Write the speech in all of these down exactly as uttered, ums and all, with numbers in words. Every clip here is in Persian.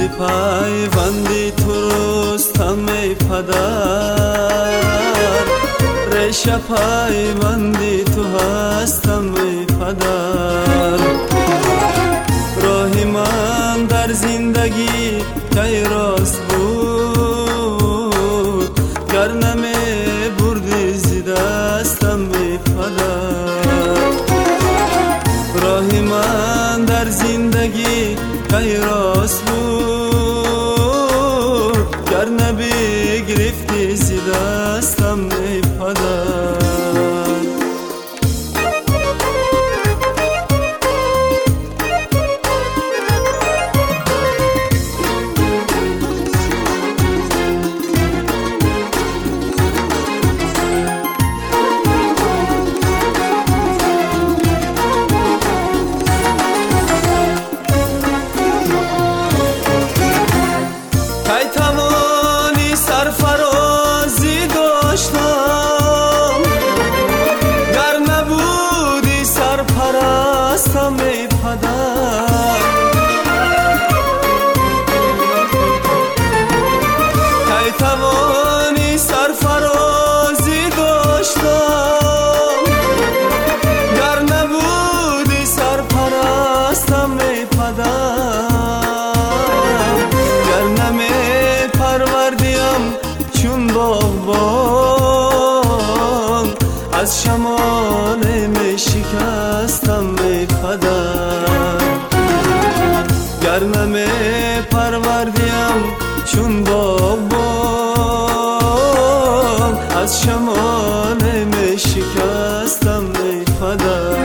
پیوندی تو رستم ای پدر، ریشه پیوندی تو هستم ای پدر. راهی من در زندگی کی راست بود، گر نمی بردی ز دستم ای پدر. راهی من در زندگی کی راست بود، گر نبی گرفتی ز دستم ای پدر. ای پدر کی توانی سرفرازی داشتم، گر نبودی سرپرستم ای پدر. گر نمی پروردیم چون باغبان، از شمال می شکستم ای پدر. گر نمی پروردیم چون باغبان، از شمال می شکستم ای پدر.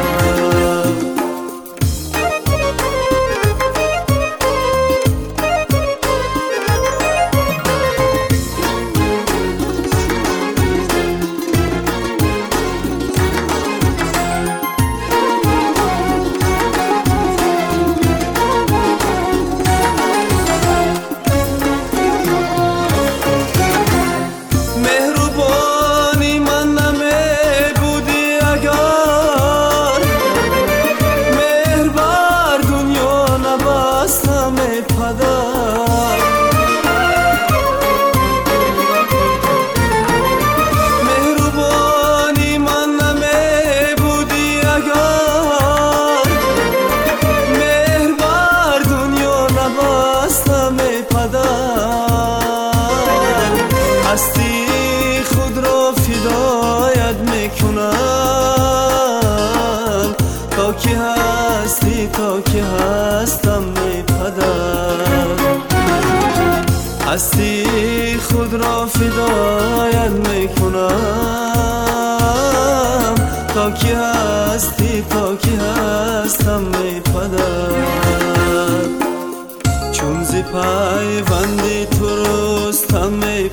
مهربانی من نمی بودی اگر، مهر بر دنیا نبستم ای پدر. هستی خود را فدایت میکنم، تا که هستی تا که هستم ای پدر. هستی خود را فدایت میکنم، تا که هستی تا که هستم ای پدر. چون ز پیوندی تو رستم ای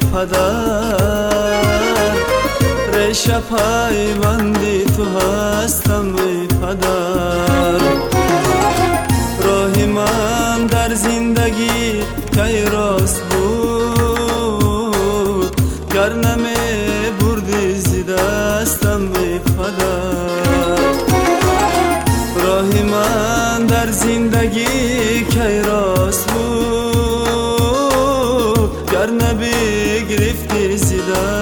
پدر، ریشه پیوندی تو هستم ای پدر. راهی من در زندگی کی راست بود، گر نمی بردی ز دستم ای پدر. راهی من در زندگی کی راست بود، گر نبی گرفتی ز دستم